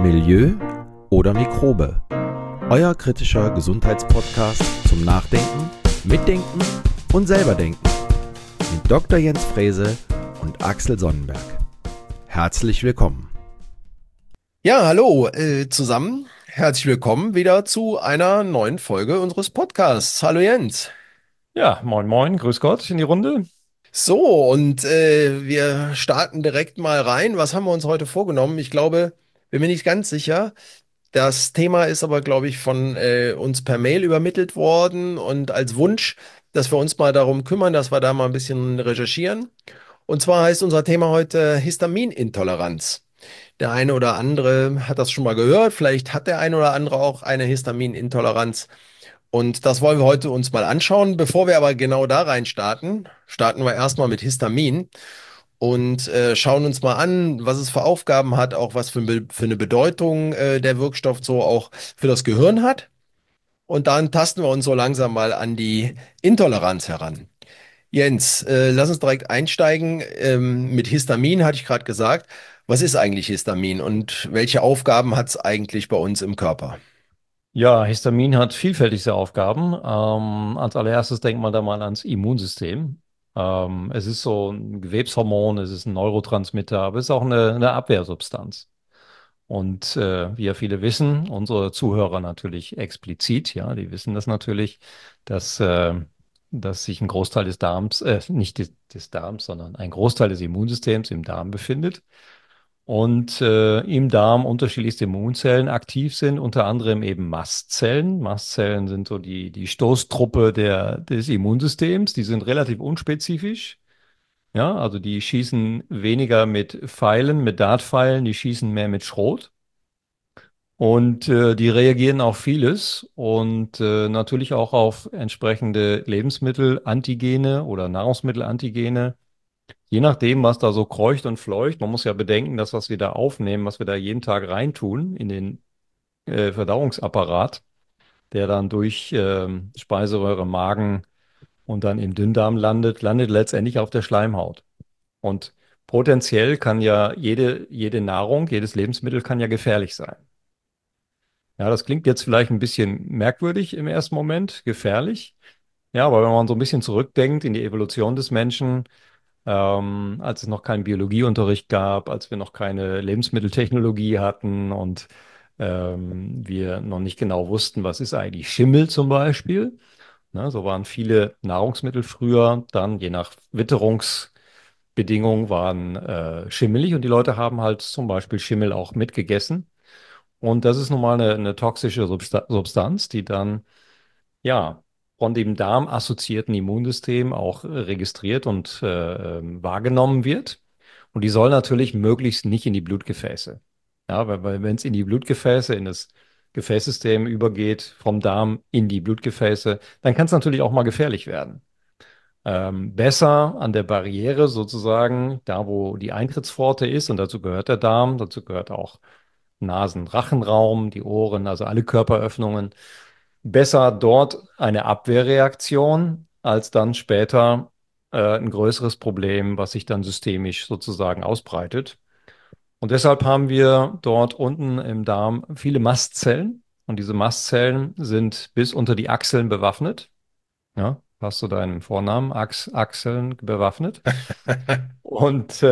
Milieu oder Mikrobe. Euer kritischer Gesundheitspodcast zum Nachdenken, Mitdenken und selberdenken. Mit Dr. Jens Frese und Axel Sonnenberg. Herzlich willkommen. Ja, hallo zusammen. Herzlich willkommen wieder zu einer neuen Folge unseres Podcasts. Hallo Jens. Ja, moin moin, grüß Gott in die Runde. So, und wir starten direkt mal rein. Was haben wir uns heute vorgenommen? Ich glaube, bin mir nicht ganz sicher. Das Thema ist aber, glaube ich, von uns per Mail übermittelt worden und als Wunsch, dass wir uns mal darum kümmern, dass wir da mal ein bisschen recherchieren. Und zwar heißt unser Thema heute Histaminintoleranz. Der eine oder andere hat das schon mal gehört. Vielleicht hat der eine oder andere auch eine Histaminintoleranz. Und das wollen wir heute uns mal anschauen. Bevor wir aber genau da rein starten, starten wir erstmal mit Histamin und schauen uns mal an, was es für Aufgaben hat, auch was für eine Bedeutung der Wirkstoff so auch für das Gehirn hat. Und dann tasten wir uns so langsam mal an die Intoleranz heran. Jens, lass uns direkt einsteigen. Mit Histamin hatte ich gerade gesagt. Was ist eigentlich Histamin und welche Aufgaben hat es eigentlich bei uns im Körper? Ja, Histamin hat vielfältige Aufgaben. Als allererstes denkt man da mal ans Immunsystem. Es ist so ein Gewebshormon, es ist ein Neurotransmitter, aber es ist auch eine Abwehrsubstanz. Und wie ja viele wissen, unsere Zuhörer natürlich explizit, ja, die wissen das natürlich, dass, dass sich ein Großteil des Darms, nicht des Darms, sondern ein Großteil des Immunsystems im Darm befindet. Und im Darm unterschiedlichste Immunzellen aktiv sind, unter anderem eben Mastzellen. Mastzellen sind so die Stoßtruppe des Immunsystems. Die sind relativ unspezifisch. Ja, also die schießen weniger mit Pfeilen, mit Dartpfeilen, die schießen mehr mit Schrot. Und die reagieren auf vieles und natürlich auch auf entsprechende Lebensmittel, Antigene oder Nahrungsmittelantigene. Je nachdem, was da so kreucht und fleucht, man muss ja bedenken, dass was wir da aufnehmen, was wir da jeden Tag reintun in den Verdauungsapparat, der dann durch Speiseröhre, Magen und dann im Dünndarm landet, landet letztendlich auf der Schleimhaut. Und potenziell kann ja jede Nahrung, jedes Lebensmittel kann ja gefährlich sein. Ja, das klingt jetzt vielleicht ein bisschen merkwürdig im ersten Moment, gefährlich. Ja, aber wenn man so ein bisschen zurückdenkt in die Evolution des Menschen, als es noch keinen Biologieunterricht gab, als wir noch keine Lebensmitteltechnologie hatten und wir noch nicht genau wussten, was ist eigentlich Schimmel zum Beispiel. Ne, so waren viele Nahrungsmittel früher dann, je nach Witterungsbedingungen, waren schimmelig und die Leute haben halt zum Beispiel Schimmel auch mitgegessen. Und das ist nun mal eine toxische Substanz, die dann ja, von dem Darm assoziierten Immunsystem auch registriert und wahrgenommen wird. Und die soll natürlich möglichst nicht in die Blutgefäße. Ja, weil wenn es in die Blutgefäße, in das Gefäßsystem übergeht, vom Darm in die Blutgefäße, dann kann es natürlich auch mal gefährlich werden. Besser an der Barriere sozusagen, da wo die Eintrittspforte ist, und dazu gehört der Darm, dazu gehört auch Nasen-Rachenraum, die Ohren, also alle Körperöffnungen. Besser dort eine Abwehrreaktion als dann später ein größeres Problem, was sich dann systemisch sozusagen ausbreitet. Und deshalb haben wir dort unten im Darm viele Mastzellen. Und diese Mastzellen sind bis unter die Achseln bewaffnet. Ja, hast du deinen Vornamen, Achseln bewaffnet. Und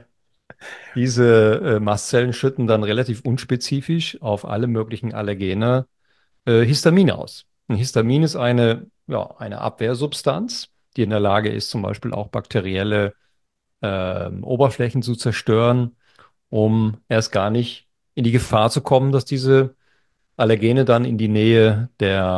diese Mastzellen schütten dann relativ unspezifisch auf alle möglichen Allergene Histamin aus. Ein Histamin ist eine Abwehrsubstanz, die in der Lage ist, zum Beispiel auch bakterielle Oberflächen zu zerstören, um erst gar nicht in die Gefahr zu kommen, dass diese Allergene dann in die Nähe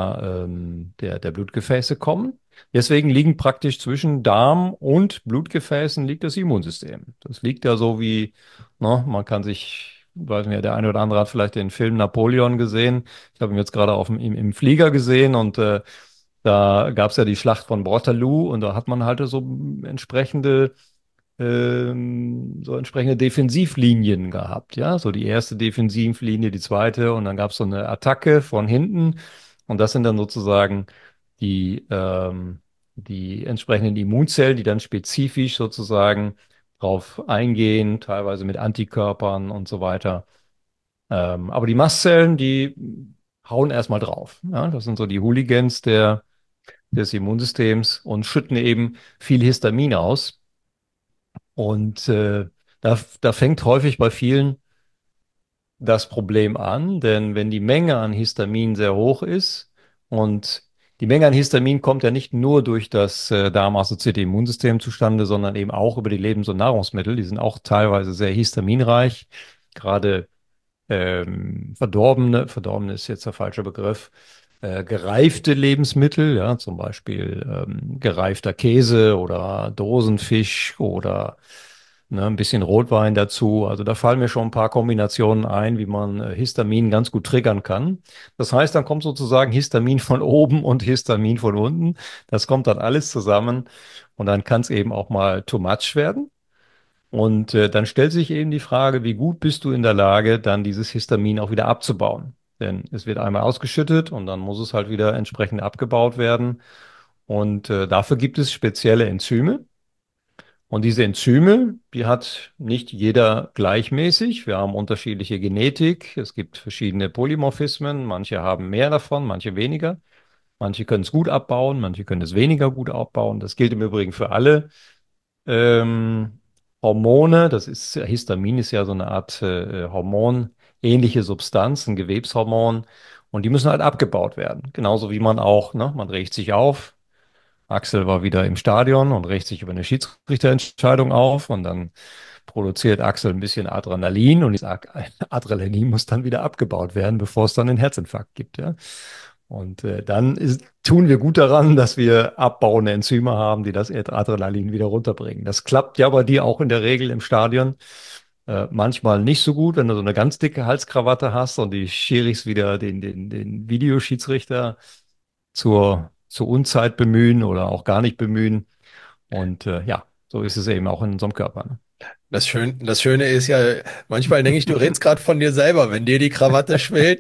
der Blutgefäße kommen. Deswegen liegen praktisch zwischen Darm und Blutgefäßen liegt das Immunsystem. Das liegt ja so wie, ne, man kann sich, weiß nicht, der eine oder andere hat vielleicht den Film Napoleon gesehen. Ich habe ihn jetzt gerade im Flieger gesehen und da gab es ja die Schlacht von Waterloo und da hat man halt so entsprechende Defensivlinien gehabt, ja, so die erste Defensivlinie, die zweite und dann gab es so eine Attacke von hinten und das sind dann sozusagen die entsprechenden Immunzellen, die dann spezifisch sozusagen drauf eingehen, teilweise mit Antikörpern und so weiter Aber die Mastzellen, die hauen erstmal drauf. Ja? Das sind so die Hooligans des Immunsystems und schütten eben viel Histamin aus. Und da fängt häufig bei vielen das Problem an, denn wenn die Menge an Histamin sehr hoch ist und die Menge an Histamin kommt ja nicht nur durch das darmassoziierte Immunsystem zustande, sondern eben auch über die Lebens- und Nahrungsmittel. Die sind auch teilweise sehr histaminreich. Gerade verdorbene ist jetzt der falsche Begriff, gereifte Lebensmittel, ja, zum Beispiel gereifter Käse oder Dosenfisch oder ein bisschen Rotwein dazu. Also da fallen mir schon ein paar Kombinationen ein, wie man Histamin ganz gut triggern kann. Das heißt, dann kommt sozusagen Histamin von oben und Histamin von unten. Das kommt dann alles zusammen und dann kann es eben auch mal too much werden. Und dann stellt sich eben die Frage, wie gut bist du in der Lage, dann dieses Histamin auch wieder abzubauen? Denn es wird einmal ausgeschüttet und dann muss es halt wieder entsprechend abgebaut werden. Und dafür gibt es spezielle Enzyme. Und diese Enzyme, die hat nicht jeder gleichmäßig. Wir haben unterschiedliche Genetik. Es gibt verschiedene Polymorphismen. Manche haben mehr davon, manche weniger. Manche können es gut abbauen, manche können es weniger gut abbauen. Das gilt im Übrigen für alle ähm, Hormone. Histamin ist ja so eine Art hormonähnliche Substanz, ein Gewebshormon. Und die müssen halt abgebaut werden. Genauso wie man auch, ne, man regt sich auf. Axel war wieder im Stadion und regt sich über eine Schiedsrichterentscheidung auf und dann produziert Axel ein bisschen Adrenalin und dieses Adrenalin muss dann wieder abgebaut werden, bevor es dann einen Herzinfarkt gibt, ja. Und tun wir gut daran, dass wir abbauende Enzyme haben, die das Adrenalin wieder runterbringen. Das klappt ja bei dir auch in der Regel im Stadion. Manchmal nicht so gut, wenn du so eine ganz dicke Halskrawatte hast und die Schiris wieder den Videoschiedsrichter zur Unzeit bemühen oder auch gar nicht bemühen. Und ja, so ist es eben auch in unserem Körper. Ne? Das Schöne ist ja, manchmal denke ich, du redest gerade von dir selber. Wenn dir die Krawatte schwillt,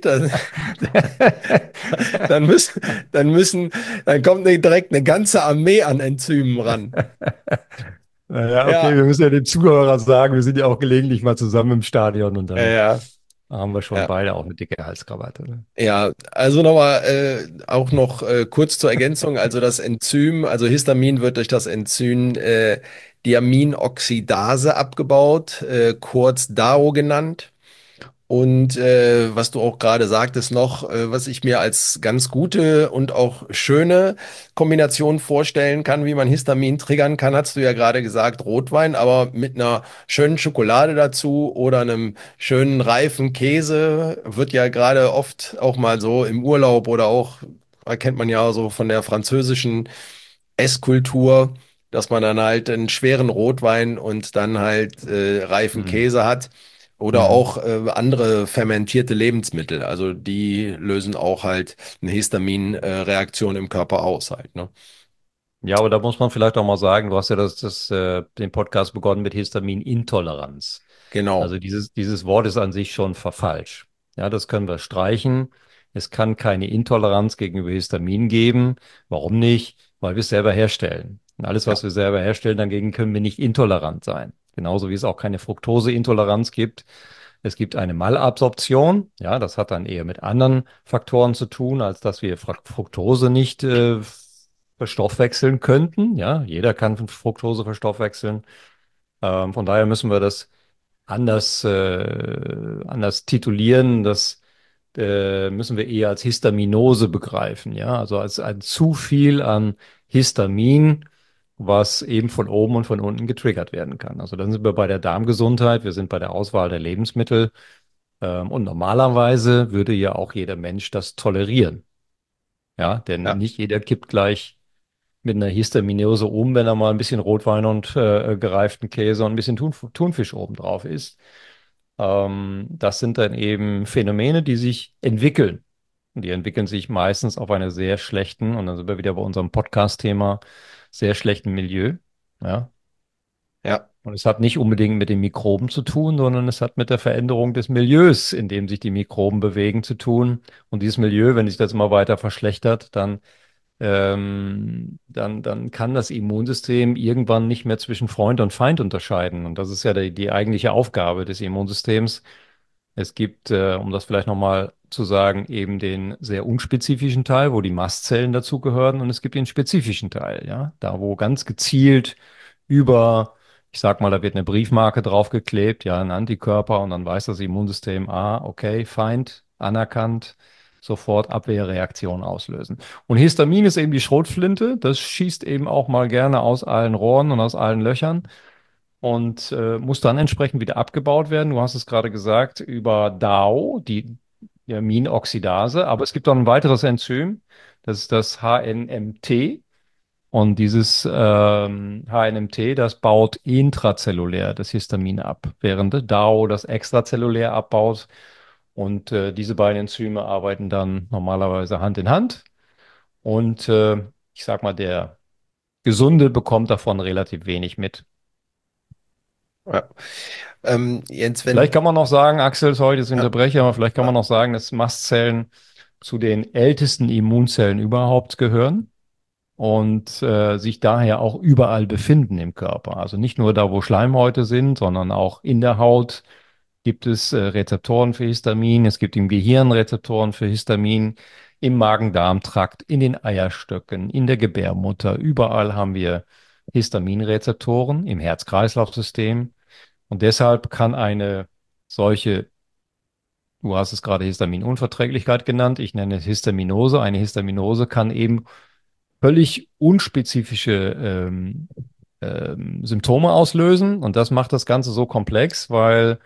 dann müssen, dann kommt direkt eine ganze Armee an Enzymen ran. Naja, okay, Ja, wir müssen ja den Zuhörern sagen, wir sind ja auch gelegentlich mal zusammen im Stadion und dann ja, haben wir schon ja. beide auch eine dicke Halskrawatte. Ne? Ja, also nochmal auch noch kurz zur Ergänzung. Also das Enzym, also Histamin wird durch das Enzym Diaminoxidase abgebaut, kurz DAO genannt. Und was du auch gerade sagtest noch, was ich mir als ganz gute und auch schöne Kombination vorstellen kann, wie man Histamin triggern kann, hast du ja gerade gesagt, Rotwein, aber mit einer schönen Schokolade dazu oder einem schönen reifen Käse wird ja gerade oft auch mal so im Urlaub oder auch, kennt man ja so von der französischen Esskultur, dass man dann halt einen schweren Rotwein und dann halt reifen Mhm. Käse hat. Oder Mhm. auch andere fermentierte Lebensmittel. Also die lösen auch halt eine Histaminreaktion im Körper aus halt, ne? Ja, aber da muss man vielleicht auch mal sagen, du hast ja den Podcast begonnen mit Histaminintoleranz. Genau. Also dieses Wort ist an sich schon verfalscht. Ja, das können wir streichen. Es kann keine Intoleranz gegenüber Histamin geben. Warum nicht? Weil wir es selber herstellen. Und alles, Ja, was wir selber herstellen, dagegen können wir nicht intolerant sein. Genauso wie es auch keine Fructoseintoleranz gibt. Es gibt eine Malabsorption. Ja, das hat dann eher mit anderen Faktoren zu tun, als dass wir Fructose nicht verstoffwechseln könnten. Ja, jeder kann Fructose verstoffwechseln. Von daher müssen wir das anders titulieren. Das müssen wir eher als Histaminose begreifen. Ja, also als ein zu viel an Histamin, was eben von oben und von unten getriggert werden kann. Also dann sind wir bei der Darmgesundheit, wir sind bei der Auswahl der Lebensmittel. Und normalerweise würde ja auch jeder Mensch das tolerieren. Ja, denn ja, nicht jeder kippt gleich mit einer Histaminose um, wenn er mal ein bisschen Rotwein und gereiften Käse und ein bisschen Thunfisch oben drauf isst. Das sind dann eben Phänomene, die sich entwickeln. Und die entwickeln sich meistens auf einer sehr schlechten, und dann sind wir wieder bei unserem Podcast-Thema, sehr schlechten Milieu. Ja. ja. Und es hat nicht unbedingt mit den Mikroben zu tun, sondern es hat mit der Veränderung des Milieus, in dem sich die Mikroben bewegen, zu tun. Und dieses Milieu, wenn sich das immer weiter verschlechtert, dann kann das Immunsystem irgendwann nicht mehr zwischen Freund und Feind unterscheiden. Und das ist ja die eigentliche Aufgabe des Immunsystems, Es gibt, um das vielleicht nochmal zu sagen, eben den sehr unspezifischen Teil, wo die Mastzellen dazugehören, und es gibt den spezifischen Teil, ja, da wo ganz gezielt über, ich sag mal, da wird eine Briefmarke draufgeklebt, ja, ein Antikörper, und dann weiß das Immunsystem, okay, Feind, anerkannt, sofort Abwehrreaktion auslösen. Und Histamin ist eben die Schrotflinte, das schießt eben auch mal gerne aus allen Rohren und aus allen Löchern und muss dann entsprechend wieder abgebaut werden. Du hast es gerade gesagt, über DAO, die Aminoxidase, aber es gibt auch ein weiteres Enzym, das ist das HNMT. Und dieses HNMT, das baut intrazellulär das Histamin ab, während DAO das extrazellulär abbaut. Und diese beiden Enzyme arbeiten dann normalerweise Hand in Hand. Und ich sag mal, der Gesunde bekommt davon relativ wenig mit. Ja. Jens, Vielleicht wenn, kann man noch sagen, Axel, sorry, das ja, unterbreche, aber vielleicht kann man ja, noch sagen, dass Mastzellen zu den ältesten Immunzellen überhaupt gehören und sich daher auch überall befinden im Körper. Also nicht nur da, wo Schleimhäute sind, sondern auch in der Haut gibt es Rezeptoren für Histamin. Es gibt im Gehirn Rezeptoren für Histamin, im Magen-Darm-Trakt, in den Eierstöcken, in der Gebärmutter. Überall haben wir Histaminrezeptoren im Herz-Kreislauf-System. Und deshalb kann eine solche, du hast es gerade Histaminunverträglichkeit genannt, ich nenne es Histaminose. Eine Histaminose kann eben völlig unspezifische Symptome auslösen. Und das macht das Ganze so komplex, weil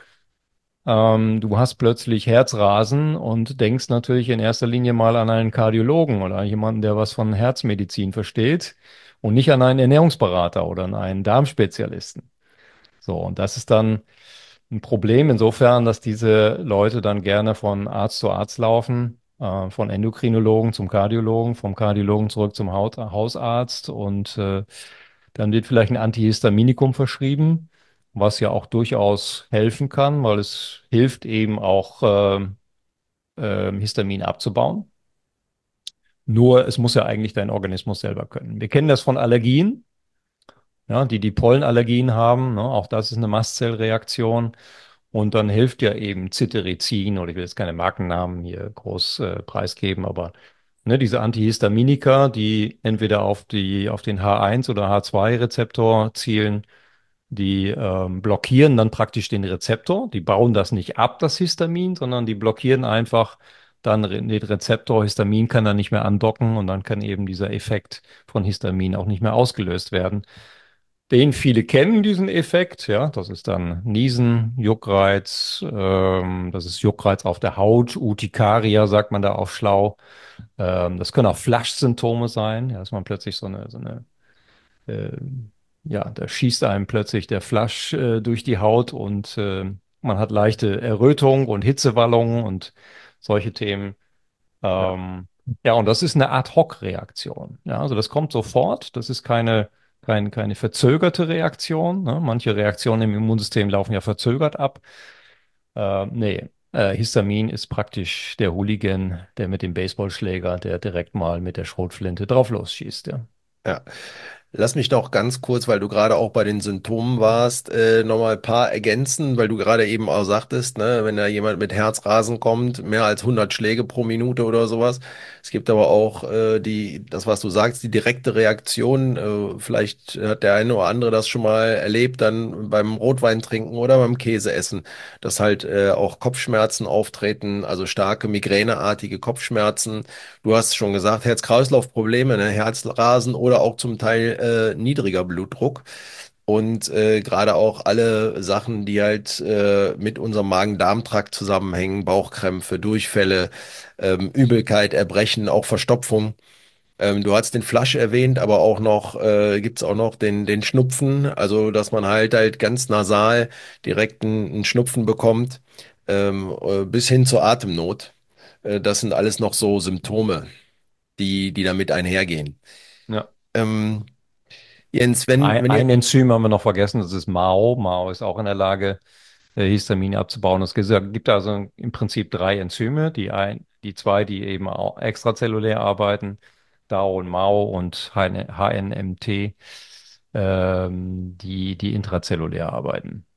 du hast plötzlich Herzrasen und denkst natürlich in erster Linie mal an einen Kardiologen oder jemanden, der was von Herzmedizin versteht und nicht an einen Ernährungsberater oder an einen Darmspezialisten. So, und das ist dann ein Problem insofern, dass diese Leute dann gerne von Arzt zu Arzt laufen, von Endokrinologen zum Kardiologen, vom Kardiologen zurück zum Hausarzt und dann wird vielleicht ein Antihistaminikum verschrieben, was ja auch durchaus helfen kann, weil es hilft eben auch Histamin abzubauen. Nur es muss ja eigentlich dein Organismus selber können. Wir kennen das von Allergien, ja, die Pollenallergien haben, ne? Auch das ist eine Mastzellreaktion. Und dann hilft ja eben Cetirizin, oder ich will jetzt keine Markennamen hier groß preisgeben, aber ne, diese Antihistaminika, die entweder auf den H1 oder H2-Rezeptor zielen, die blockieren dann praktisch den Rezeptor. Die bauen das nicht ab, das Histamin, sondern die blockieren einfach dann den Rezeptor. Histamin kann dann nicht mehr andocken und dann kann eben dieser Effekt von Histamin auch nicht mehr ausgelöst werden. Den viele kennen, diesen Effekt, ja. Das ist dann Niesen, Juckreiz, das ist Juckreiz auf der Haut, Urtikaria sagt man da auf schlau. Das können auch Flush-Symptome sein, ja, dass man plötzlich äh, ja, da schießt einem plötzlich der Flush durch die Haut und man hat leichte Errötung und Hitzewallungen und solche Themen. ja, Ähm, ja, und das ist eine Ad-Hoc-Reaktion. Ja, also das kommt sofort. Das ist keine verzögerte Reaktion. Ne? Manche Reaktionen im Immunsystem laufen ja verzögert ab. Nee, Histamin ist praktisch der Hooligan, der mit dem Baseballschläger, der direkt mal mit der Schrotflinte drauf losschießt. Ja. ja. Lass mich noch ganz kurz, weil du gerade auch bei den Symptomen warst, nochmal ein paar ergänzen, weil du gerade eben auch sagtest, ne, wenn da jemand mit Herzrasen kommt, mehr als 100 Schläge pro Minute oder sowas. Es gibt aber auch das, was du sagst, die direkte Reaktion. Vielleicht hat der eine oder andere das schon mal erlebt, dann beim Rotwein trinken oder beim Käse essen, dass halt auch Kopfschmerzen auftreten, also starke migräneartige Kopfschmerzen. Du hast schon gesagt, Herz-Kreislauf-Probleme, ne? Herzrasen oder auch zum Teil niedriger Blutdruck. Und gerade auch alle Sachen, die halt mit unserem Magen-Darm-Trakt zusammenhängen, Bauchkrämpfe, Durchfälle, Übelkeit, Erbrechen, auch Verstopfung. Du hast den Flush erwähnt, aber auch noch, gibt's auch noch den Schnupfen, also dass man halt ganz nasal direkt einen Schnupfen bekommt, bis hin zur Atemnot. Das sind alles noch so Symptome, die damit einhergehen. Ja. Ähm, Jens, wenn Ein ihr, Enzym haben wir noch vergessen, das ist MAO. MAO ist auch in der Lage, Histamin abzubauen. Gibt also im Prinzip drei Enzyme, die zwei, die eben auch extrazellulär arbeiten, DAO und MAO und HNMT, die intrazellulär arbeiten.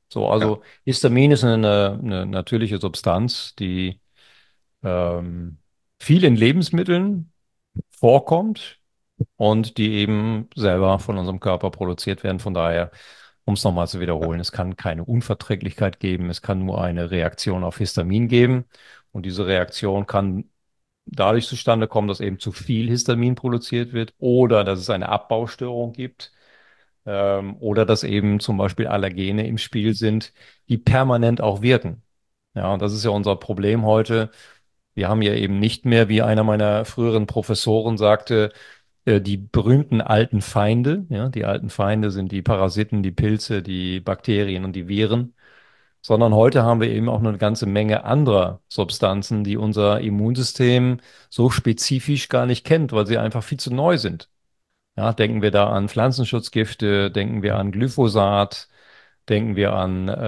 So, Ja. also Histamin ist eine natürliche Substanz, die ähm, viel in Lebensmitteln vorkommt und die eben selber von unserem Körper produziert werden. Von daher, um es nochmal zu wiederholen, es kann keine Unverträglichkeit geben, es kann nur eine Reaktion auf Histamin geben. Und diese Reaktion kann dadurch zustande kommen, dass eben zu viel Histamin produziert wird oder dass es eine Abbaustörung gibt. Oder dass eben zum Beispiel Allergene im Spiel sind, die permanent auch wirken. Ja, und das ist ja unser Problem heute. Wir haben ja eben nicht mehr, wie einer meiner früheren Professoren sagte, die berühmten alten Feinde. Ja, die alten Feinde sind die Parasiten, die Pilze, die Bakterien und die Viren. Sondern heute haben wir eben auch eine ganze Menge anderer Substanzen, die unser Immunsystem so spezifisch gar nicht kennt, weil sie einfach viel zu neu sind. Ja, denken wir da an Pflanzenschutzgifte, denken wir an Glyphosat, denken wir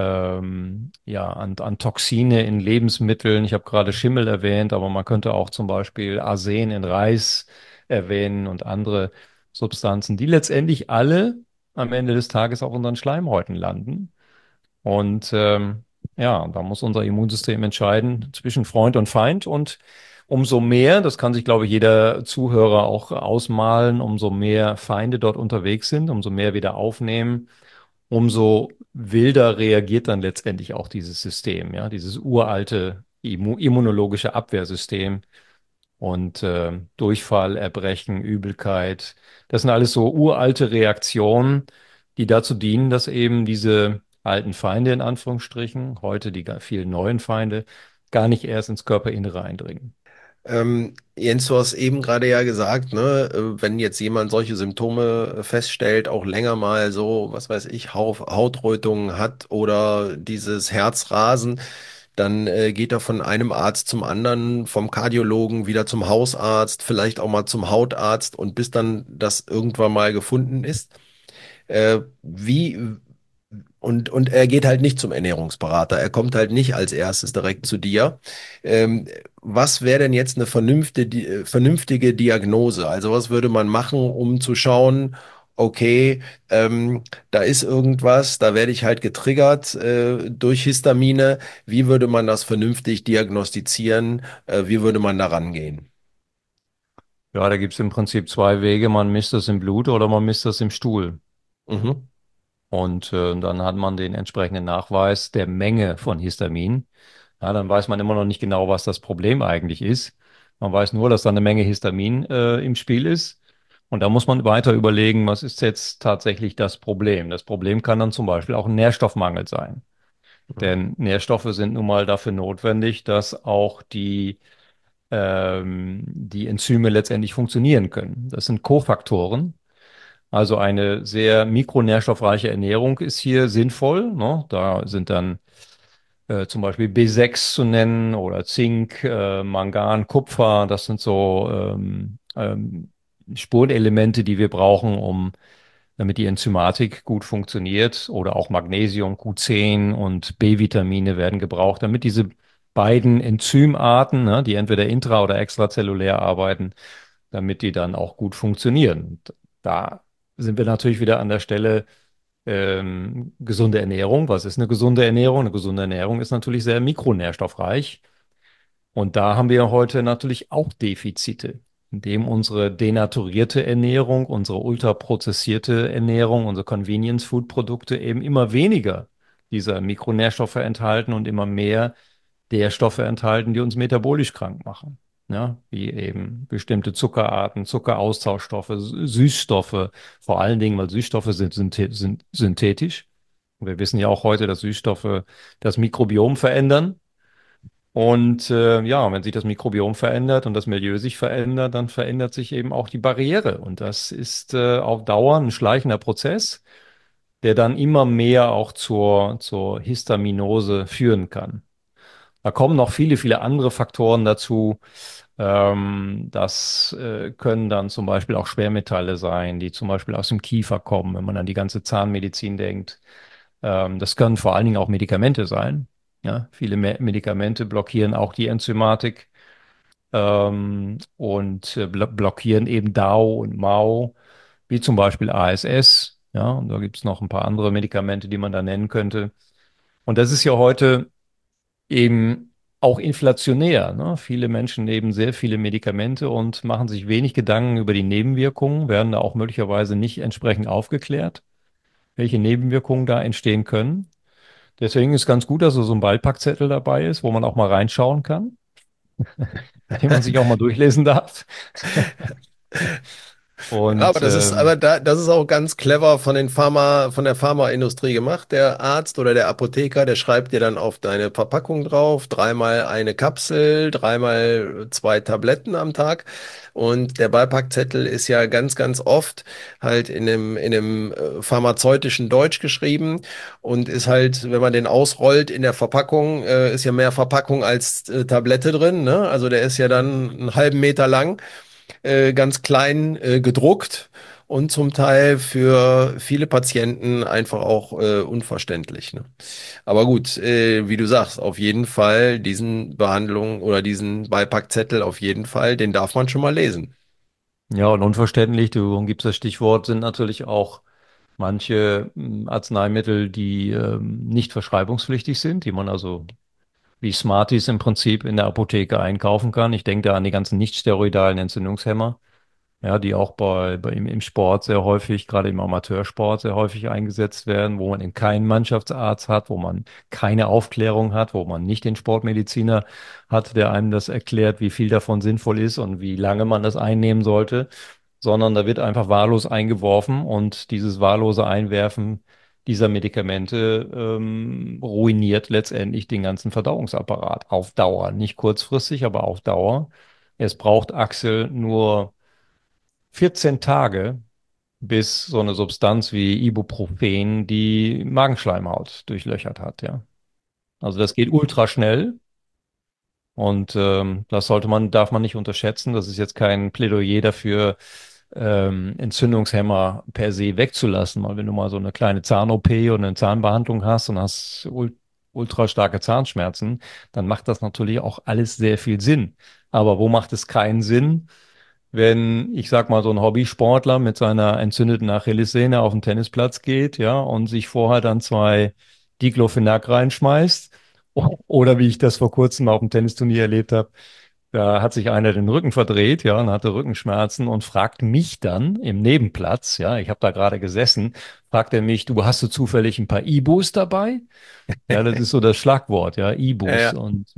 an Toxine in Lebensmitteln. Ich habe gerade Schimmel erwähnt, aber man könnte auch zum Beispiel Arsen in Reis erwähnen und andere Substanzen, die letztendlich alle am Ende des Tages auf unseren Schleimhäuten landen. Und ja, da muss unser Immunsystem entscheiden zwischen Freund und Feind. Und umso mehr, das kann sich, glaube ich, jeder Zuhörer auch ausmalen, umso mehr Feinde dort unterwegs sind, umso mehr wir da aufnehmen, umso wilder reagiert dann letztendlich auch dieses System, ja, dieses uralte immunologische Abwehrsystem. Und Durchfall, Erbrechen, Übelkeit, das sind alles so uralte Reaktionen, die dazu dienen, dass eben diese alten Feinde in Anführungsstrichen, heute die vielen neuen Feinde, gar nicht erst ins Körperinnere eindringen. Jens, du hast eben gerade ja gesagt, ne, wenn jetzt jemand solche Symptome feststellt, auch länger mal so, was weiß ich, Hautrötungen hat oder dieses Herzrasen, dann geht er von einem Arzt zum anderen, vom Kardiologen wieder zum Hausarzt, vielleicht auch mal zum Hautarzt und bis dann das irgendwann mal gefunden ist. Wie und er geht halt nicht zum Ernährungsberater. Er kommt halt nicht als erstes direkt zu dir. Was wäre denn jetzt eine vernünftige Diagnose? Also was würde man machen, um zu schauen, okay, da ist irgendwas, da werde ich halt getriggert durch Histamine. Wie würde man das vernünftig diagnostizieren? Wie würde man da rangehen? Ja, da gibt es im Prinzip zwei Wege. Man misst das im Blut oder man misst das im Stuhl. Mhm. Und dann hat man den entsprechenden Nachweis der Menge von Histamin. Ja, dann weiß man immer noch nicht genau, was das Problem eigentlich ist. Man weiß nur, dass da eine Menge Histamin im Spiel ist. Und da muss man weiter überlegen, was ist jetzt tatsächlich das Problem. Das Problem kann dann zum Beispiel auch ein Nährstoffmangel sein. Denn Nährstoffe sind nun mal dafür notwendig, dass auch die Enzyme letztendlich funktionieren können. Das sind Kofaktoren. Also eine sehr mikronährstoffreiche Ernährung ist hier sinnvoll. Ne? Da sind dann zum Beispiel B6 zu nennen oder Zink, Mangan, Kupfer. Das sind so Spurenelemente, die wir brauchen, damit die Enzymatik gut funktioniert. Oder auch Magnesium, Q10 und B-Vitamine werden gebraucht, damit diese beiden Enzymarten, ne, die entweder intra- oder extrazellulär arbeiten, damit die dann auch gut funktionieren. Da sind wir natürlich wieder an der Stelle gesunde Ernährung. Was ist eine gesunde Ernährung? Eine gesunde Ernährung ist natürlich sehr mikronährstoffreich. Und da haben wir heute natürlich auch Defizite, indem unsere denaturierte Ernährung, unsere ultraprozessierte Ernährung, unsere Convenience-Food-Produkte eben immer weniger dieser Mikronährstoffe enthalten und immer mehr der Stoffe enthalten, die uns metabolisch krank machen. Ja, wie eben bestimmte Zuckerarten, Zuckeraustauschstoffe, Süßstoffe, vor allen Dingen, weil Süßstoffe sind synthetisch. Wir wissen ja auch heute, dass Süßstoffe das Mikrobiom verändern. Und ja, wenn sich das Mikrobiom verändert und das Milieu sich verändert, dann verändert sich eben auch die Barriere. Und das ist auf Dauer ein schleichender Prozess, der dann immer mehr auch zur Histaminose führen kann. Da kommen noch viele, viele andere Faktoren dazu. Das können dann zum Beispiel auch Schwermetalle sein, die zum Beispiel aus dem Kiefer kommen, wenn man an die ganze Zahnmedizin denkt. Das können vor allen Dingen auch Medikamente sein. Ja, viele Medikamente blockieren auch die Enzymatik und blockieren eben DAO und MAO, wie zum Beispiel ASS. Ja, und da gibt es noch ein paar andere Medikamente, die man da nennen könnte. Und das ist ja heute eben auch inflationär, ne? Viele Menschen nehmen sehr viele Medikamente und machen sich wenig Gedanken über die Nebenwirkungen, werden da auch möglicherweise nicht entsprechend aufgeklärt, welche Nebenwirkungen da entstehen können. Deswegen ist ganz gut, dass so ein Beipackzettel dabei ist, wo man auch mal reinschauen kann, den man sich auch mal durchlesen darf. Ja, Und das ist auch ganz clever von der Pharmaindustrie gemacht. Der Arzt oder der Apotheker, der schreibt dir dann auf deine Verpackung drauf, dreimal eine Kapsel, dreimal zwei Tabletten am Tag. Und der Beipackzettel ist ja ganz, ganz oft halt in einem pharmazeutischen Deutsch geschrieben und ist halt, wenn man den ausrollt in der Verpackung, ist ja mehr Verpackung als Tablette drin, ne? Also der ist ja dann einen halben Meter lang, ganz klein gedruckt und zum Teil für viele Patienten einfach auch unverständlich. Ne? Aber gut, wie du sagst, auf jeden Fall diesen Behandlung oder diesen Beipackzettel auf jeden Fall, den darf man schon mal lesen. ja, und unverständlich, du gibst das Stichwort, sind natürlich auch manche Arzneimittel, die nicht verschreibungspflichtig sind, die man also wie Smarties im Prinzip in der Apotheke einkaufen kann. Ich denke da an die ganzen nicht-steroidalen Entzündungshemmer, ja, die auch im Sport sehr häufig, gerade im Amateursport sehr häufig eingesetzt werden, wo man eben keinen Mannschaftsarzt hat, wo man keine Aufklärung hat, wo man nicht den Sportmediziner hat, der einem das erklärt, wie viel davon sinnvoll ist und wie lange man das einnehmen sollte, sondern da wird einfach wahllos eingeworfen und dieses wahllose Einwerfen dieser Medikamente ruiniert letztendlich den ganzen Verdauungsapparat auf Dauer, nicht kurzfristig, aber auf Dauer. Es braucht Axel nur 14 Tage, bis so eine Substanz wie Ibuprofen die Magenschleimhaut durchlöchert hat, ja. Also das geht ultra schnell und das darf man nicht unterschätzen. Das ist jetzt kein Plädoyer dafür, Entzündungshemmer per se wegzulassen, weil wenn du mal so eine kleine Zahn-OP und eine Zahnbehandlung hast und hast ultra starke Zahnschmerzen, dann macht das natürlich auch alles sehr viel Sinn. Aber wo macht es keinen Sinn? Wenn, ich sag mal, so ein Hobbysportler mit seiner entzündeten Achillessehne auf den Tennisplatz geht, ja, und sich vorher dann zwei Diclofenac reinschmeißt, oder wie ich das vor kurzem auf dem Tennisturnier erlebt habe, da hat sich einer den Rücken verdreht, ja, und hatte Rückenschmerzen und fragt mich dann im Nebenplatz, ja, ich habe da gerade gesessen, fragt er mich, du hast du zufällig ein paar Ibus dabei? Ja, das ist so das Schlagwort, ja, Ja, Ibus. ja. Und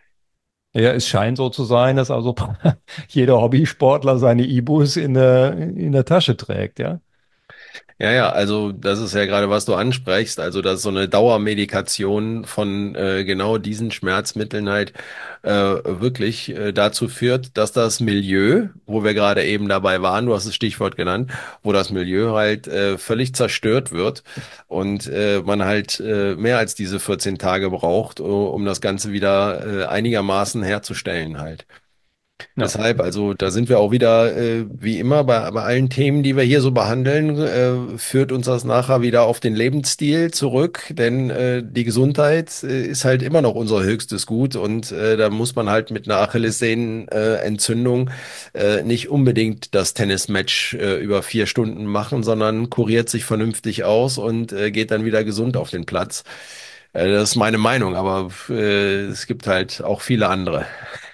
ja, es scheint so zu sein, dass also jeder Hobbysportler seine Ibus in der Tasche trägt, ja. Ja, ja, also das ist ja gerade, was du ansprichst. Also, dass so eine Dauermedikation von genau diesen Schmerzmitteln halt wirklich dazu führt, dass das Milieu, wo wir gerade eben dabei waren, du hast das Stichwort genannt, wo das Milieu halt völlig zerstört wird und man halt mehr als diese 14 Tage braucht, um das Ganze wieder einigermaßen herzustellen halt. Ja. Deshalb, also da sind wir auch wieder, wie immer, bei allen Themen, die wir hier so behandeln, führt uns das nachher wieder auf den Lebensstil zurück, denn die Gesundheit ist halt immer noch unser höchstes Gut und da muss man halt mit einer Achillessehnenentzündung nicht unbedingt das Tennismatch über 4 Stunden machen, sondern kuriert sich vernünftig aus und geht dann wieder gesund auf den Platz. Das ist meine Meinung, aber es gibt halt auch viele andere.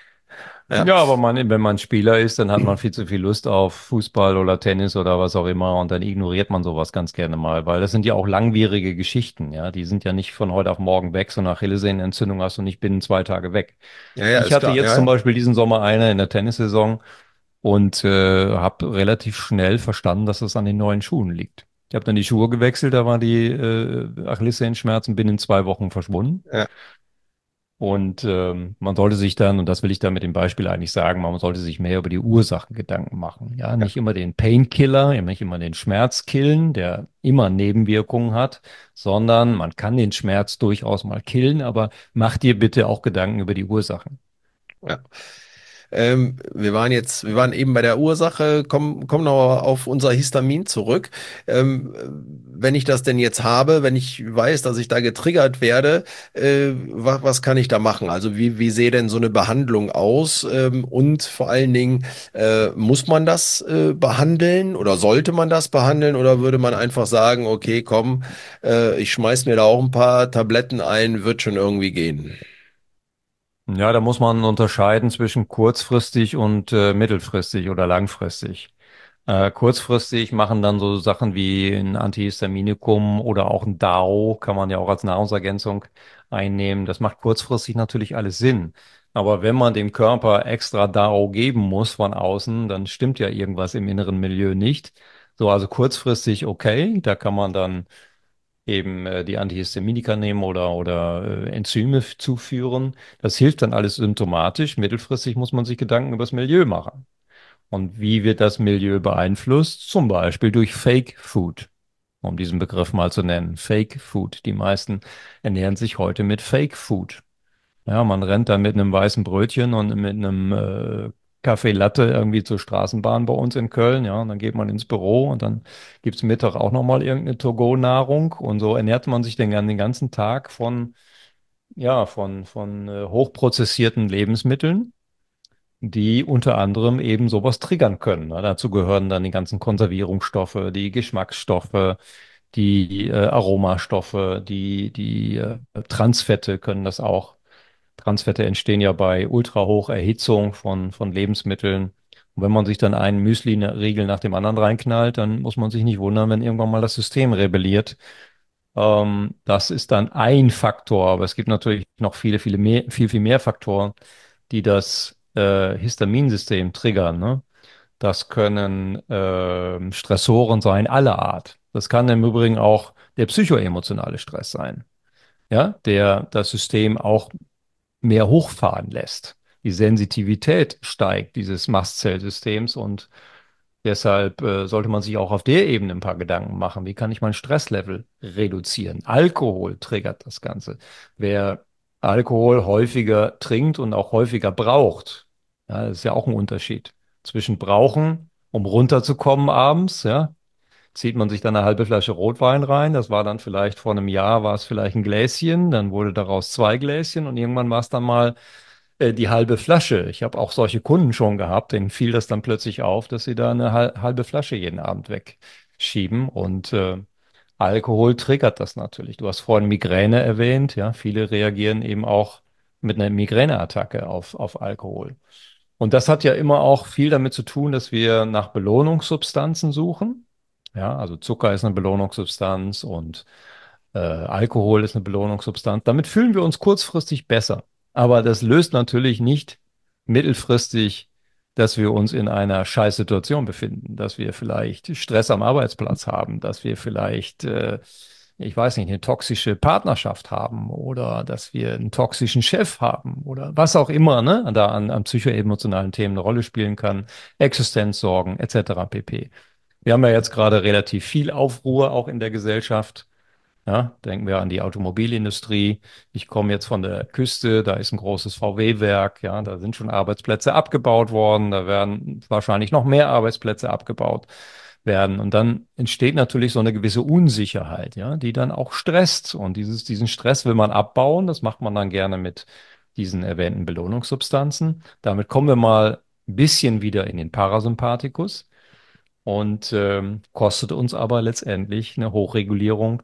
Ja. Ja, aber wenn man Spieler ist, dann hat man viel zu viel Lust auf Fußball oder Tennis oder was auch immer und dann ignoriert man sowas ganz gerne mal, weil das sind ja auch langwierige Geschichten, ja. Die sind ja nicht von heute auf morgen weg, so eine Achillessehnenentzündung hast du nicht binnen 2 Tage weg. Ja, ja, Ich ist hatte klar. jetzt Ja, zum ja. Beispiel diesen Sommer eine in der Tennissaison und habe relativ schnell verstanden, dass es an den neuen Schuhen liegt. Ich habe dann die Schuhe gewechselt, da waren die Achillessehenschmerzen binnen 2 Wochen verschwunden. Ja, Und man sollte sich dann, und das will ich da mit dem Beispiel eigentlich sagen, man sollte sich mehr über die Ursachen Gedanken machen. Ja, ja, nicht immer den Painkiller, ja, nicht immer den Schmerz killen, der immer Nebenwirkungen hat, sondern man kann den Schmerz durchaus mal killen, aber mach dir bitte auch Gedanken über die Ursachen. ja. Wir waren eben bei der Ursache, komm noch auf unser Histamin zurück. Wenn ich das denn jetzt habe, wenn ich weiß, dass ich da getriggert werde, was kann ich da machen? Also wie sehe denn so eine Behandlung aus? Und vor allen Dingen, muss man das behandeln oder sollte man das behandeln oder würde man einfach sagen, okay, komm, ich schmeiß mir da auch ein paar Tabletten ein, wird schon irgendwie gehen. Ja, da muss man unterscheiden zwischen kurzfristig und mittelfristig oder langfristig. Kurzfristig machen dann so Sachen wie ein Antihistaminikum oder auch ein DAO, kann man ja auch als Nahrungsergänzung einnehmen. Das macht kurzfristig natürlich alles Sinn. Aber wenn man dem Körper extra DAO geben muss von außen, dann stimmt ja irgendwas im inneren Milieu nicht. So, also kurzfristig okay, da kann man dann eben die Antihistaminika nehmen oder Enzyme zuführen. Das hilft dann alles symptomatisch. Mittelfristig muss man sich Gedanken über das Milieu machen. Und wie wird das Milieu beeinflusst? Zum Beispiel durch Fake Food, um diesen Begriff mal zu nennen. Fake Food. Die meisten ernähren sich heute mit Fake Food. Ja, man rennt dann mit einem weißen Brötchen und mit einem Kaffee Latte irgendwie zur Straßenbahn bei uns in Köln. Ja, und dann geht man ins Büro und dann gibt's Mittag auch nochmal irgendeine To-Go-Nahrung. Und so ernährt man sich den ganzen Tag von hochprozessierten Lebensmitteln, die unter anderem eben sowas triggern können. Ne? Dazu gehören dann die ganzen Konservierungsstoffe, die Geschmacksstoffe, die Aromastoffe, die Transfette können das auch. Transfette entstehen ja bei Ultrahocherhitzung von Lebensmitteln. Und wenn man sich dann einen Müsli-Riegel nach dem anderen reinknallt, dann muss man sich nicht wundern, wenn irgendwann mal das System rebelliert. Das ist dann ein Faktor, aber es gibt natürlich noch viel mehr Faktoren, die das Histaminsystem triggern. Ne? Das können Stressoren sein, aller Art. Das kann im Übrigen auch der psychoemotionale Stress sein, ja, der das System auch mehr hochfahren lässt. Die Sensitivität steigt dieses Mastzellsystems und deshalb sollte man sich auch auf der Ebene ein paar Gedanken machen. Wie kann ich mein Stresslevel reduzieren? Alkohol triggert das Ganze. Wer Alkohol häufiger trinkt und auch häufiger braucht, ja, das ist ja auch ein Unterschied zwischen brauchen, um runterzukommen abends, ja, zieht man sich dann eine halbe Flasche Rotwein rein. Das war dann vielleicht vor einem Jahr, war es vielleicht ein Gläschen, dann wurde daraus zwei Gläschen und irgendwann war es dann mal die halbe Flasche. Ich habe auch solche Kunden schon gehabt, denen fiel das dann plötzlich auf, dass sie da eine halbe Flasche jeden Abend wegschieben und Alkohol triggert das natürlich. Du hast vorhin Migräne erwähnt, ja, viele reagieren eben auch mit einer Migräneattacke auf Alkohol. Und das hat ja immer auch viel damit zu tun, dass wir nach Belohnungssubstanzen suchen. Ja, also Zucker ist eine Belohnungssubstanz und Alkohol ist eine Belohnungssubstanz. Damit fühlen wir uns kurzfristig besser. Aber das löst natürlich nicht mittelfristig, dass wir uns in einer Scheißsituation befinden, dass wir vielleicht Stress am Arbeitsplatz haben, dass wir vielleicht, ich weiß nicht, eine toxische Partnerschaft haben oder dass wir einen toxischen Chef haben oder was auch immer, ne, da an psychoemotionalen Themen eine Rolle spielen kann, Existenzsorgen etc. pp. Wir haben ja jetzt gerade relativ viel Aufruhr auch in der Gesellschaft. Ja, denken wir an die Automobilindustrie. Ich komme jetzt von der Küste, da ist ein großes VW-Werk, ja, da sind schon Arbeitsplätze abgebaut worden, da werden wahrscheinlich noch mehr Arbeitsplätze abgebaut werden. Und dann entsteht natürlich so eine gewisse Unsicherheit, ja, die dann auch stresst. Und diesen Stress will man abbauen. Das macht man dann gerne mit diesen erwähnten Belohnungssubstanzen. Damit kommen wir mal ein bisschen wieder in den Parasympathikus und kostet uns aber letztendlich eine Hochregulierung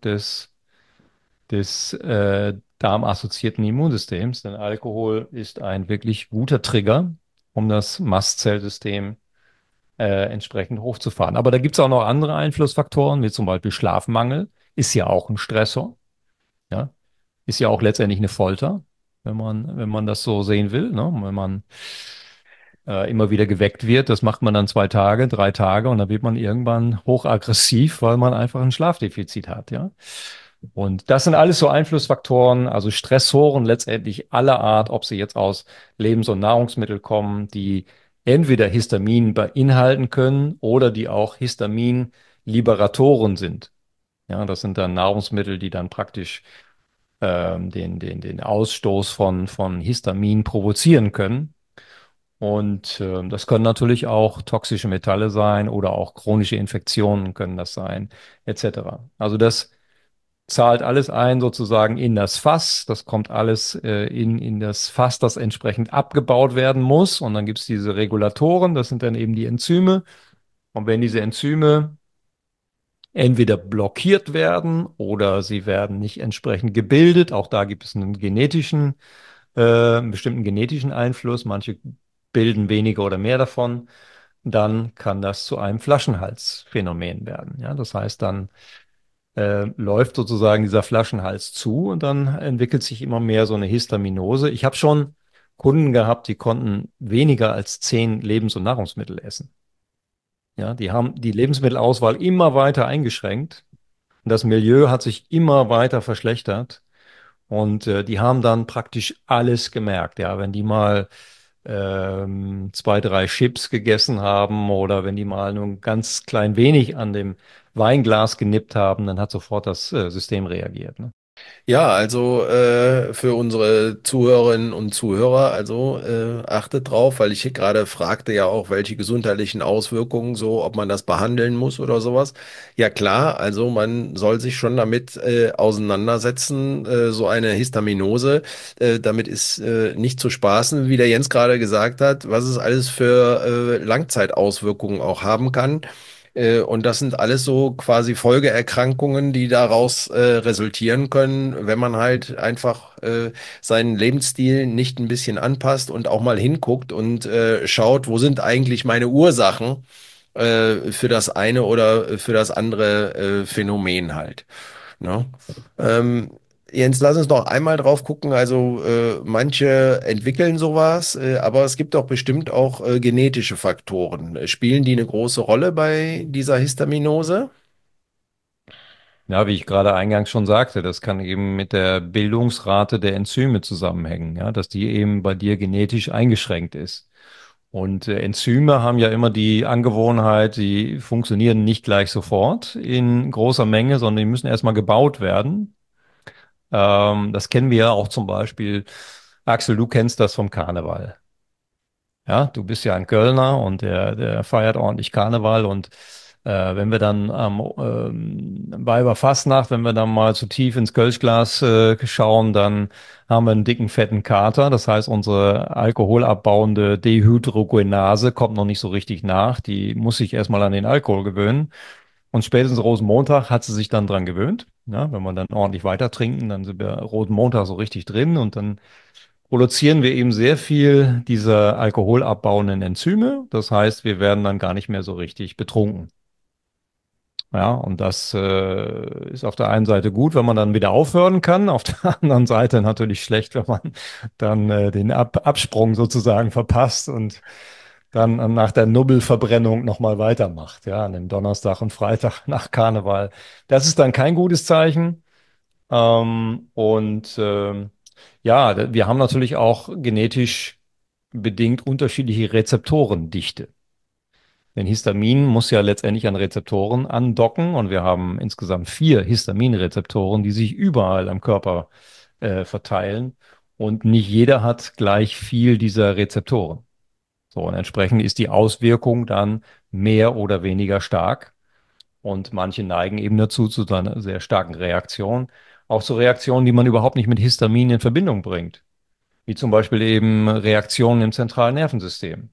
des darmassoziierten Immunsystems, denn Alkohol ist ein wirklich guter Trigger, um das Mastzellsystem entsprechend hochzufahren. Aber da gibt es auch noch andere Einflussfaktoren, wie zum Beispiel Schlafmangel, ist ja auch ein Stressor, ja, ist ja auch letztendlich eine Folter, wenn man das so sehen will, ne? Wenn man immer wieder geweckt wird. Das macht man dann 2 Tage, 3 Tage und dann wird man irgendwann hochaggressiv, weil man einfach ein Schlafdefizit hat, ja. Und das sind alles so Einflussfaktoren, also Stressoren letztendlich aller Art, ob sie jetzt aus Lebens- und Nahrungsmitteln kommen, die entweder Histamin beinhalten können oder die auch Histaminliberatoren sind. Ja, das sind dann Nahrungsmittel, die dann praktisch den Ausstoß von Histamin provozieren können. Und das können natürlich auch toxische Metalle sein oder auch chronische Infektionen können das sein, etc. Also das zahlt alles ein sozusagen in das Fass. Das kommt alles in das Fass, das entsprechend abgebaut werden muss. Und dann gibt es diese Regulatoren, das sind dann eben die Enzyme. Und wenn diese Enzyme entweder blockiert werden oder sie werden nicht entsprechend gebildet, auch da gibt es einen bestimmten genetischen Einfluss. Manche bilden weniger oder mehr davon. Dann kann das zu einem Flaschenhalsphänomen werden. Ja, das heißt, dann läuft sozusagen dieser Flaschenhals zu und dann entwickelt sich immer mehr so eine Histaminose. Ich habe schon Kunden gehabt, die konnten weniger als 10 Lebens- und Nahrungsmittel essen. Ja, die haben die Lebensmittelauswahl immer weiter eingeschränkt und das Milieu hat sich immer weiter verschlechtert. Und die haben dann praktisch alles gemerkt. Ja, wenn die mal 2, 3 Chips gegessen haben oder wenn die mal nur ein ganz klein wenig an dem Weinglas genippt haben, dann hat sofort das System reagiert. Ne? Ja, also für unsere Zuhörerinnen und Zuhörer, also achtet drauf, weil ich hier gerade fragte ja auch, welche gesundheitlichen Auswirkungen so, ob man das behandeln muss oder sowas. Ja klar, also man soll sich schon damit auseinandersetzen, so eine Histaminose, damit ist nicht zu spaßen, wie der Jens gerade gesagt hat, was es alles für Langzeitauswirkungen auch haben kann. Und das sind alles so quasi Folgeerkrankungen, die daraus resultieren können, wenn man halt einfach seinen Lebensstil nicht ein bisschen anpasst und auch mal hinguckt und schaut, wo sind eigentlich meine Ursachen für das eine oder für das andere Phänomen halt. Ne? Ähm, Jens, lass uns noch einmal drauf gucken. Also manche entwickeln sowas, aber es gibt doch bestimmt auch genetische Faktoren. Spielen die eine große Rolle bei dieser Histaminose? Ja, wie ich gerade eingangs schon sagte, das kann eben mit der Bildungsrate der Enzyme zusammenhängen, ja, dass die eben bei dir genetisch eingeschränkt ist. Und Enzyme haben ja immer die Angewohnheit, die funktionieren nicht gleich sofort in großer Menge, sondern die müssen erstmal gebaut werden. Das kennen wir ja auch zum Beispiel. Axel, du kennst das vom Karneval. Ja, du bist ja ein Kölner und der feiert ordentlich Karneval und wenn wir dann am Weiberfastnacht, wenn wir dann mal zu tief ins Kölschglas schauen, dann haben wir einen dicken, fetten Kater. Das heißt, unsere alkoholabbauende Dehydrogenase kommt noch nicht so richtig nach. Die muss sich erstmal an den Alkohol gewöhnen. Und spätestens Rosenmontag hat sie sich dann dran gewöhnt. Ja, wenn wir dann ordentlich weiter trinken, dann sind wir Rosenmontag so richtig drin und dann produzieren wir eben sehr viel dieser alkoholabbauenden Enzyme. Das heißt, wir werden dann gar nicht mehr so richtig betrunken. Ja, und das ist auf der einen Seite gut, wenn man dann wieder aufhören kann. Auf der anderen Seite natürlich schlecht, wenn man dann den Absprung sozusagen verpasst und dann nach der Nubbelverbrennung nochmal weitermacht. Ja, an dem Donnerstag und Freitag nach Karneval. Das ist dann kein gutes Zeichen. Ja, wir haben natürlich auch genetisch bedingt unterschiedliche Rezeptorendichte. Denn Histamin muss ja letztendlich an Rezeptoren andocken und wir haben insgesamt 4 Histaminrezeptoren, die sich überall am Körper verteilen und nicht jeder hat gleich viel dieser Rezeptoren. So, und entsprechend ist die Auswirkung dann mehr oder weniger stark. Und manche neigen eben dazu, zu so einer sehr starken Reaktion. Auch zu Reaktionen, die man überhaupt nicht mit Histamin in Verbindung bringt. Wie zum Beispiel eben Reaktionen im zentralen Nervensystem.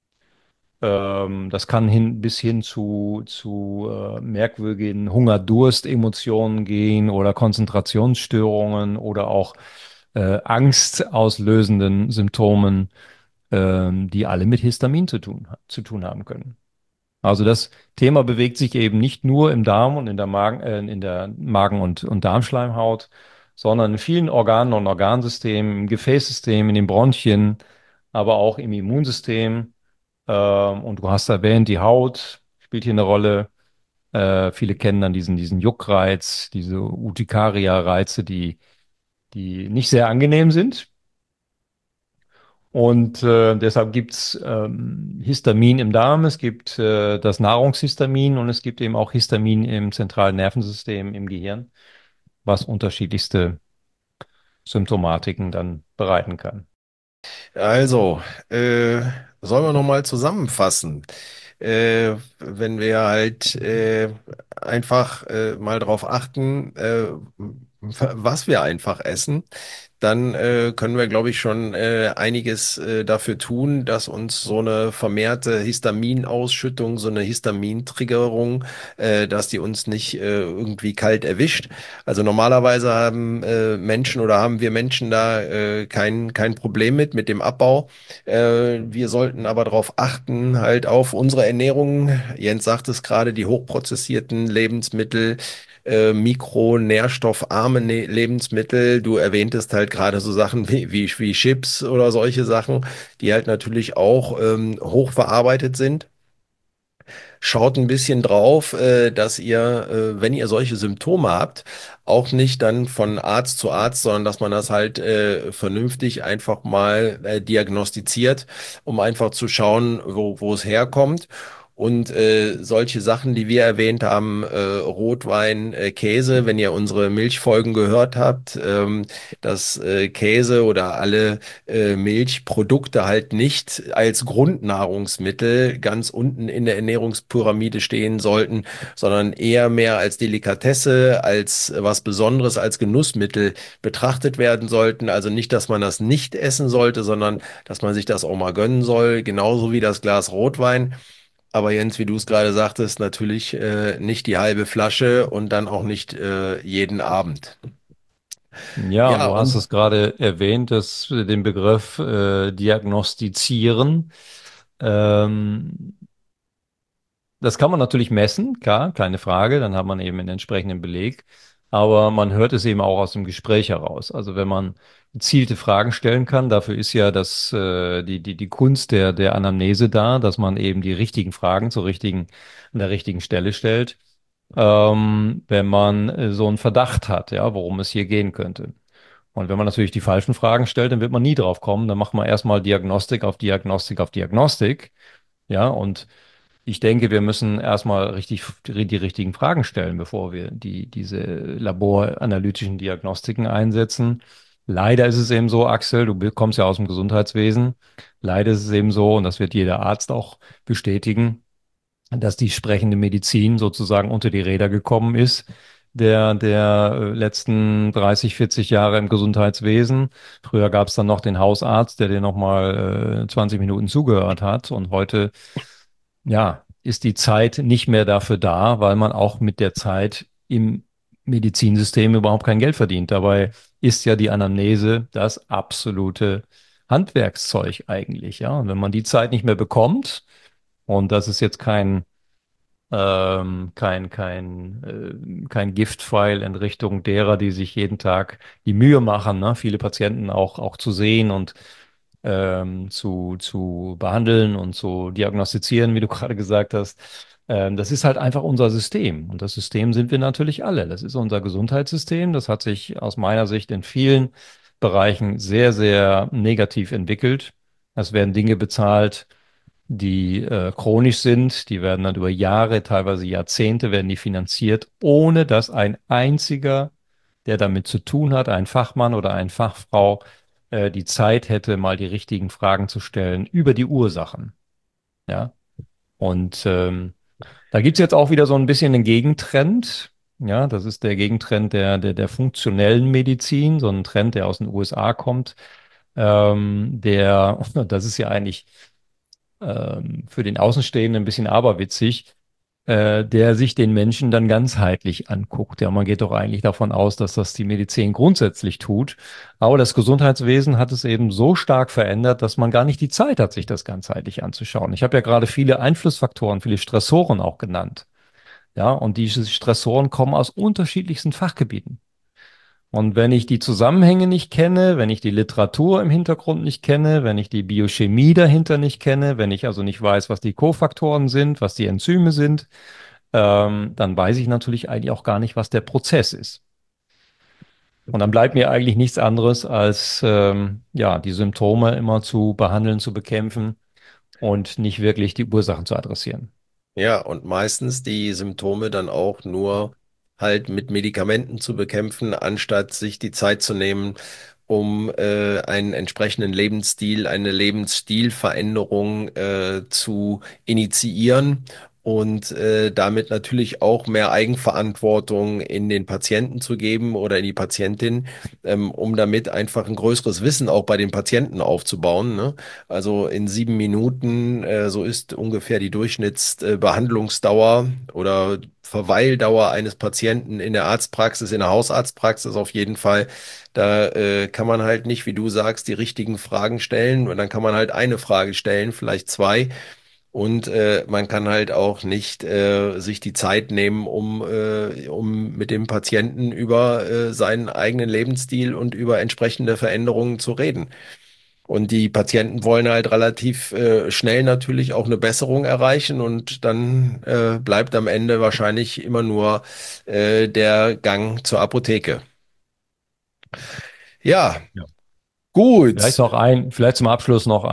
Das kann bis hin zu merkwürdigen Hunger-Durst-Emotionen gehen oder Konzentrationsstörungen oder auch angstauslösenden Symptomen, die alle mit Histamin zu tun haben können. Also das Thema bewegt sich eben nicht nur im Darm und in der Magen- und Darmschleimhaut, sondern in vielen Organen und Organsystemen, im Gefäßsystem, in den Bronchien, aber auch im Immunsystem. Und du hast erwähnt, die Haut spielt hier eine Rolle. Viele kennen dann diesen Juckreiz, diese Urtikaria-Reize, die nicht sehr angenehm sind. Und deshalb gibt es Histamin im Darm, es gibt das Nahrungshistamin und es gibt eben auch Histamin im zentralen Nervensystem, im Gehirn, was unterschiedlichste Symptomatiken dann bereiten kann. Also, sollen wir noch mal zusammenfassen? Wenn wir halt einfach mal darauf achten, was wir einfach essen, dann können wir, glaube ich, schon einiges dafür tun, dass uns so eine vermehrte Histaminausschüttung, so eine Histamintriggerung, dass die uns nicht irgendwie kalt erwischt. Also normalerweise haben Menschen oder haben wir Menschen da kein Problem mit dem Abbau. Wir sollten aber darauf achten, halt auf unsere Ernährung. Jens sagt es gerade, die hochprozessierten Lebensmittel, mikronährstoffarme Lebensmittel. Du erwähntest halt gerade so Sachen wie Chips oder solche Sachen, die halt natürlich auch hochverarbeitet sind. Schaut ein bisschen drauf, dass ihr, wenn ihr solche Symptome habt, auch nicht dann von Arzt zu Arzt, sondern dass man das halt vernünftig einfach mal diagnostiziert, um einfach zu schauen, wo es herkommt. Und solche Sachen, die wir erwähnt haben, Rotwein, Käse, wenn ihr unsere Milchfolgen gehört habt, dass Käse oder alle Milchprodukte halt nicht als Grundnahrungsmittel ganz unten in der Ernährungspyramide stehen sollten, sondern eher mehr als Delikatesse, als was Besonderes, als Genussmittel betrachtet werden sollten. Also nicht, dass man das nicht essen sollte, sondern dass man sich das auch mal gönnen soll, genauso wie das Glas Rotwein. Aber Jens, wie du es gerade sagtest, natürlich nicht die halbe Flasche und dann auch nicht jeden Abend. Ja, und Ja, du hast und es gerade erwähnt, den Begriff diagnostizieren. Ähm, Das kann man natürlich messen, klar, keine Frage, dann hat man eben einen entsprechenden Beleg. Aber man hört es eben auch aus dem Gespräch heraus. Also wenn man gezielte Fragen stellen kann, dafür ist ja die Kunst der Anamnese da, dass man eben die richtigen Fragen an der richtigen Stelle stellt, wenn man so einen Verdacht hat, ja, worum es hier gehen könnte. Und wenn man natürlich die falschen Fragen stellt, dann wird man nie drauf kommen. Dann macht man erstmal Diagnostik auf Diagnostik auf Diagnostik. Ja, und ich denke, wir müssen erstmal die richtigen Fragen stellen, bevor wir diese laboranalytischen Diagnostiken einsetzen. Leider ist es eben so, Axel, kommst ja aus dem Gesundheitswesen. Leider ist es eben so, und das wird jeder Arzt auch bestätigen, dass die sprechende Medizin sozusagen unter die Räder gekommen ist, der letzten 30, 40 Jahre im Gesundheitswesen. Früher gab es dann noch den Hausarzt, der dir nochmal 20 Minuten zugehört hat. Und heute, ja, ist die Zeit nicht mehr dafür da, weil man auch mit der Zeit im Medizinsystem überhaupt kein Geld verdient. Dabei ist ja die Anamnese das absolute Handwerkszeug eigentlich, ja. Und wenn man die Zeit nicht mehr bekommt, und das ist jetzt kein Giftpfeil in Richtung derer, die sich jeden Tag die Mühe machen, ne? Viele Patienten auch zu sehen und zu behandeln und zu diagnostizieren, wie du gerade gesagt hast. Das ist halt einfach unser System. Und das System sind wir natürlich alle. Das ist unser Gesundheitssystem. Das hat sich aus meiner Sicht in vielen Bereichen sehr, sehr negativ entwickelt. Es werden Dinge bezahlt, die chronisch sind. Die werden dann über Jahre, teilweise Jahrzehnte, werden die finanziert, ohne dass ein einziger, der damit zu tun hat, ein Fachmann oder eine Fachfrau, die Zeit hätte, mal die richtigen Fragen zu stellen über die Ursachen. Ja. Und da gibt es jetzt auch wieder so ein bisschen einen Gegentrend. Ja, das ist der Gegentrend der funktionellen Medizin, so ein Trend, der aus den USA kommt. Das ist ja eigentlich für den Außenstehenden ein bisschen aberwitzig, der sich den Menschen dann ganzheitlich anguckt. Ja, man geht doch eigentlich davon aus, dass das die Medizin grundsätzlich tut. Aber das Gesundheitswesen hat es eben so stark verändert, dass man gar nicht die Zeit hat, sich das ganzheitlich anzuschauen. Ich habe ja gerade viele Einflussfaktoren, viele Stressoren auch genannt. Ja, und diese Stressoren kommen aus unterschiedlichsten Fachgebieten. Und wenn ich die Zusammenhänge nicht kenne, wenn ich die Literatur im Hintergrund nicht kenne, wenn ich die Biochemie dahinter nicht kenne, wenn ich also nicht weiß, was die Kofaktoren sind, was die Enzyme sind, dann weiß ich natürlich eigentlich auch gar nicht, was der Prozess ist. Und dann bleibt mir eigentlich nichts anderes, als ja, die Symptome immer zu behandeln, zu bekämpfen und nicht wirklich die Ursachen zu adressieren. ja, und meistens die Symptome dann auch nur halt mit Medikamenten zu bekämpfen, anstatt sich die Zeit zu nehmen um einen entsprechenden Lebensstil, eine Lebensstilveränderung zu initiieren und damit natürlich auch mehr Eigenverantwortung in den Patienten zu geben oder in die Patientin, um damit einfach ein größeres Wissen auch bei den Patienten aufzubauen, ne? Also in 7 Minuten, so ist ungefähr die Durchschnittsbehandlungsdauer oder Verweildauer eines Patienten in der Arztpraxis, in der Hausarztpraxis auf jeden Fall. Da kann man halt nicht, wie du sagst, die richtigen Fragen stellen und dann kann man halt eine Frage stellen, vielleicht zwei. Und man kann halt auch nicht sich die Zeit nehmen, um mit dem Patienten über seinen eigenen Lebensstil und über entsprechende Veränderungen zu reden. Und die Patienten wollen halt relativ schnell natürlich auch eine Besserung erreichen und dann bleibt am Ende wahrscheinlich immer nur der Gang zur Apotheke. Ja, Ja. gut. Vielleicht zum Abschluss noch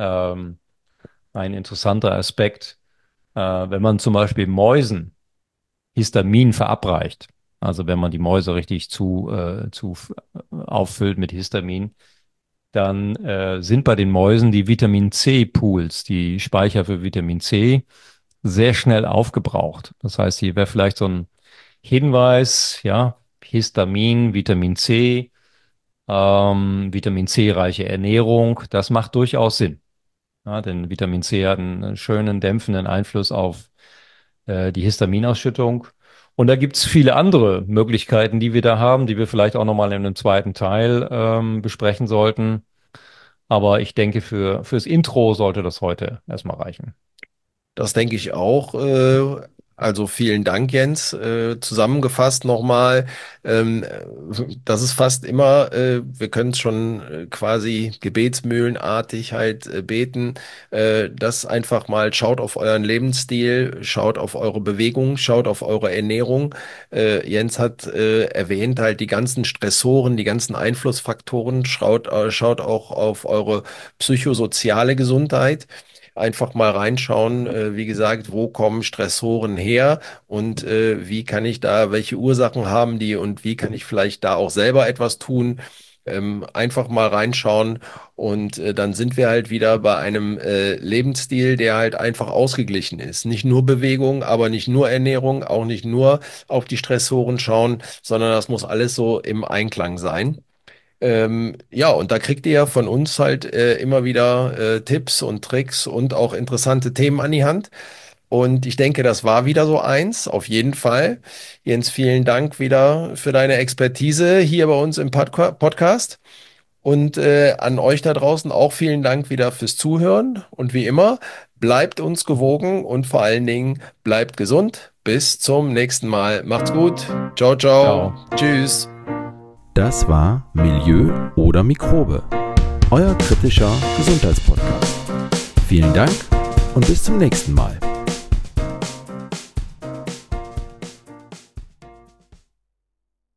ein interessanter Aspekt. Wenn man zum Beispiel Mäusen Histamin verabreicht, also wenn man die Mäuse richtig auffüllt mit Histamin, dann sind bei den Mäusen die Vitamin C-Pools, die Speicher für Vitamin C, sehr schnell aufgebraucht. Das heißt, hier wäre vielleicht so ein Hinweis, ja, Histamin, Vitamin C, Vitamin C-reiche Ernährung, das macht durchaus Sinn. Ja, denn Vitamin C hat einen schönen dämpfenden Einfluss auf die Histaminausschüttung. Und da gibt es viele andere Möglichkeiten, die wir da haben, die wir vielleicht auch nochmal in einem zweiten Teil besprechen sollten. Aber ich denke, fürs Intro sollte das heute erstmal reichen. Das denke ich auch. Also vielen Dank, Jens. Zusammengefasst nochmal, das ist fast immer, wir können es schon quasi gebetsmühlenartig halt beten, das einfach mal schaut auf euren Lebensstil, schaut auf eure Bewegung, schaut auf eure Ernährung. Jens hat erwähnt halt die ganzen Stressoren, die ganzen Einflussfaktoren, schaut auch auf eure psychosoziale Gesundheit. Einfach mal reinschauen, wie gesagt, wo kommen Stressoren her und wie kann ich da, welche Ursachen haben die und wie kann ich vielleicht da auch selber etwas tun. Einfach mal reinschauen und dann sind wir halt wieder bei einem Lebensstil, der halt einfach ausgeglichen ist. Nicht nur Bewegung, aber nicht nur Ernährung, auch nicht nur auf die Stressoren schauen, sondern das muss alles so im Einklang sein. Ja, und da kriegt ihr ja von uns halt immer wieder Tipps und Tricks und auch interessante Themen an die Hand. Und ich denke, das war wieder so eins, auf jeden Fall. Jens, vielen Dank wieder für deine Expertise hier bei uns im Podcast. Und an euch da draußen auch vielen Dank wieder fürs Zuhören. Und wie immer, bleibt uns gewogen und vor allen Dingen bleibt gesund. Bis zum nächsten Mal. Macht's gut. Ciao, ciao. Ciao. Tschüss. Das war Milieu oder Mikrobe, euer kritischer Gesundheitspodcast. Vielen Dank und bis zum nächsten Mal.